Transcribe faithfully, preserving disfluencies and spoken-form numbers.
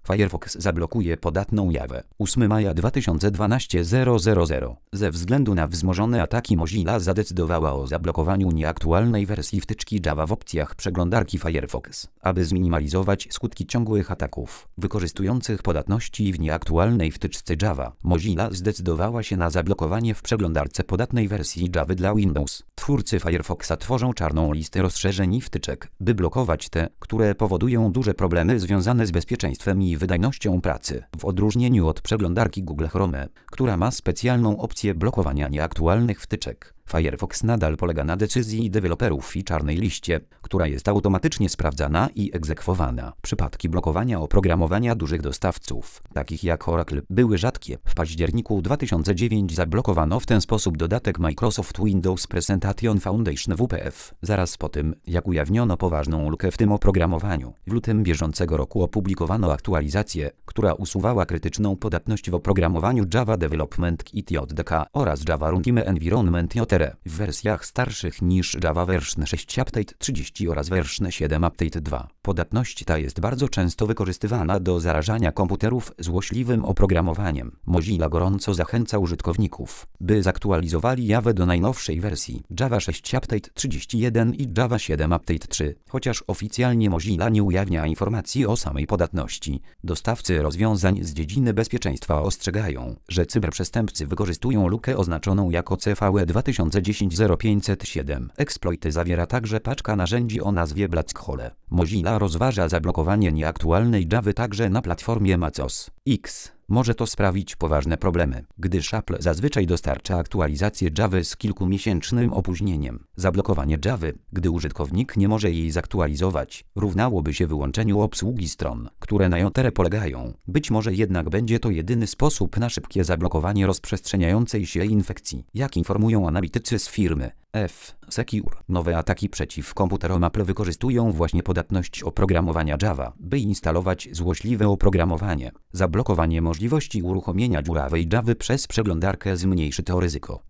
Firefox zablokuje podatną Jawę. ósmego maja dwa tysiące dwunastego zero zero zero. Ze względu na wzmożone ataki Mozilla zadecydowała o zablokowaniu nieaktualnej wersji wtyczki Java w opcjach przeglądarki Firefox, aby zminimalizować skutki ciągłych ataków wykorzystujących podatności w nieaktualnej wtyczce Java. Mozilla zdecydowała się na zablokowanie w przeglądarce podatnej wersji Java dla Windows. Twórcy Firefoxa tworzą czarną listę rozszerzeń i wtyczek, by blokować te, które powodują duże problemy związane z bezpieczeństwem i wydajnością pracy. W odróżnieniu od przeglądarki Google Chrome, która ma specjalną opcję blokowania nieaktualnych wtyczek, Firefox nadal polega na decyzji deweloperów i czarnej liście, która jest automatycznie sprawdzana i egzekwowana. Przypadki blokowania oprogramowania dużych dostawców, takich jak Oracle, były rzadkie. W październiku dwa tysiące dziewiątego zablokowano w ten sposób dodatek Microsoft Windows Presentation Foundation W P F, zaraz po tym, jak ujawniono poważną lukę w tym oprogramowaniu. W lutym bieżącego roku opublikowano aktualizację, która usuwała krytyczną podatność w oprogramowaniu Java Development Kit J D K oraz Java Runtime Environment J R E w wersjach starszych niż Java Version sześć Update trzydzieści oraz Version siedem Update dwa. Podatność ta jest bardzo często wykorzystywana do zarażania komputerów złośliwym oprogramowaniem. Mozilla gorąco zachęca użytkowników, by zaktualizowali Jawę do najnowszej wersji Java sześć Update trzydzieści jeden i Java siedem Update trzy. Chociaż oficjalnie Mozilla nie ujawnia informacji o samej podatności, dostawcy rozwiązań z dziedziny bezpieczeństwa ostrzegają, że cyberprzestępcy wykorzystują lukę oznaczoną jako C V E dwa tysiące dziesięć zero pięćset siedem. Exploity zawiera także paczka narzędzi o nazwie Black-Hole. Mozilla rozważa zablokowanie nieaktualnej Javy także na platformie MacOS X. Może to sprawić poważne problemy, gdyż Apple zazwyczaj dostarcza aktualizację Javy z kilkumiesięcznym opóźnieniem. Zablokowanie Javy, gdy użytkownik nie może jej zaktualizować, równałoby się wyłączeniu obsługi stron, które na J R E polegają. Być może jednak będzie to jedyny sposób na szybkie zablokowanie rozprzestrzeniającej się infekcji. Jak informują analitycy z firmy F-Secure, nowe ataki przeciw komputerom Apple wykorzystują właśnie podatność oprogramowania Java, by instalować złośliwe oprogramowanie. Zablokowanie możliwości uruchomienia dziurawej Javy przez przeglądarkę zmniejszy to ryzyko.